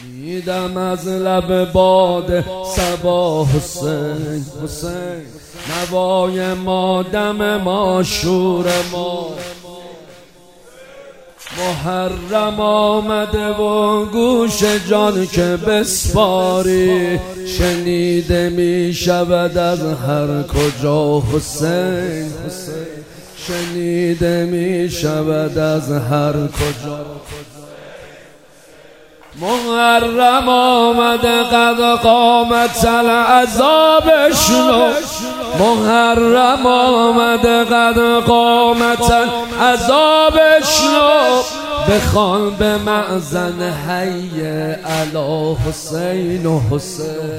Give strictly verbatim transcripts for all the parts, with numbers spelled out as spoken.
دیدم از لب باد صبا حسین حسین نوای ما دم ما شور ما محرم آمده و گوش جان که بسپاری شنیده می شود از هر کجا حسین حسین شنیده می شود از هر کجا محرم آمده قد قامت العذاب شنو محرم آمده قد قامت العذاب شنو بخوان به مأذن حی علی حسین و حسین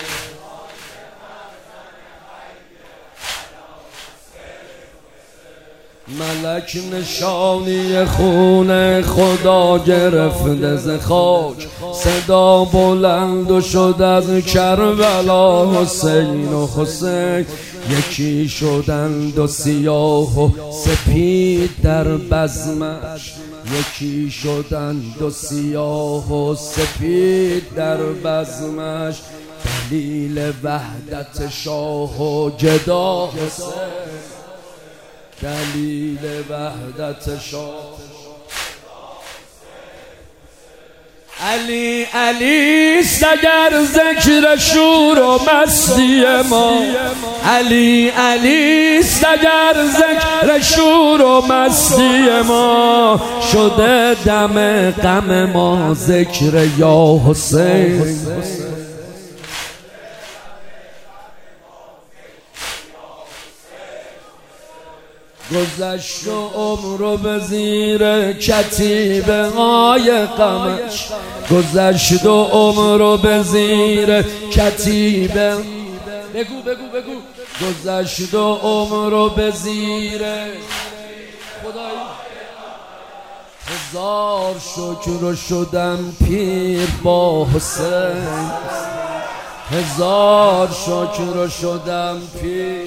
ملک نشانی خون خدا گرفته ز خاک صدا بلند و شد از کربلا حسین و حسین یکی شدند و سیاه و سپید در بزمش یکی شدند و سیاه و سپید در بزمش دلیل وحدت شاه و گدا حسین دلیل وحدت شاه علی علی است اگر ذکر شور و مستی ما علی علی است اگر ذکر شور و مستی ما شده دم غم ما ذکر یا حسین گذشت و عمرو به زیر کتیبه های غمش گذشت و عمرو به زیر کتیبه بگو بگو بگو گذشت و عمرو به زیر خدای هزار شکر شدم پیر با حسین هزار شکر شدم پیر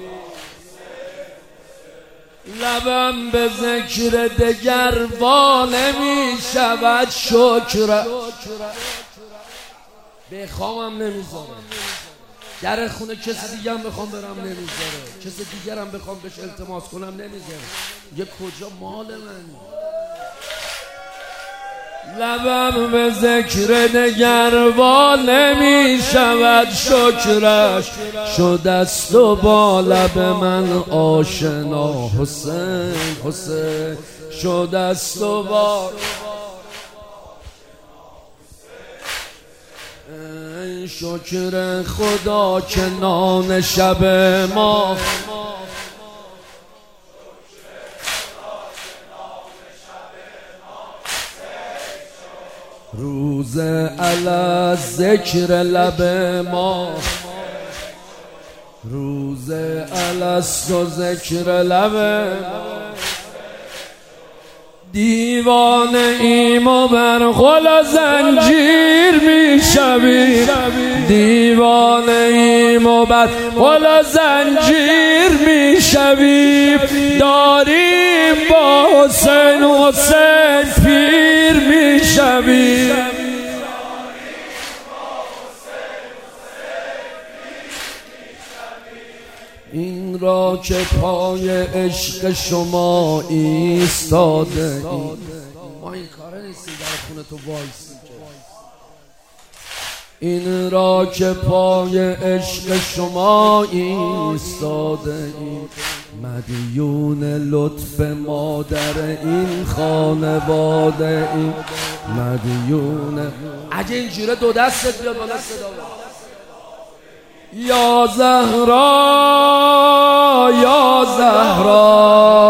لبم به ذکر دگر وا نمی شود شکر بخوامم نمیذاره در خونه کسی دیگه هم بخوام برم نمیذاره کسی دیگر هم بخوام بهش التماس کنم نمیذاره یه کجا مال منی لبم به ذکر دگر وا نمی شود شکرش شد است و با لب من آشنا حسین حسین شد است و با ای شکر خدا که نان شب ما روز علی ذکر لب ما روز الست و ذکر لب ما دیوانه ایم و بر خل زنجیر می شویم دیوانه ایم و بر خل زنجیر می شویم داریم با حسین حسین پیر می شویم این را که پای عشق شما ایستاده ایم ما این کاره نیستیم در خونه تو وایسیم این را که پای عشق شما ایستاده ایم مدیون لطف مادر این خانواده ایم مدیون اگه اینجوره دو دستت بیاد بالا صدا یا زهرا یا زهرا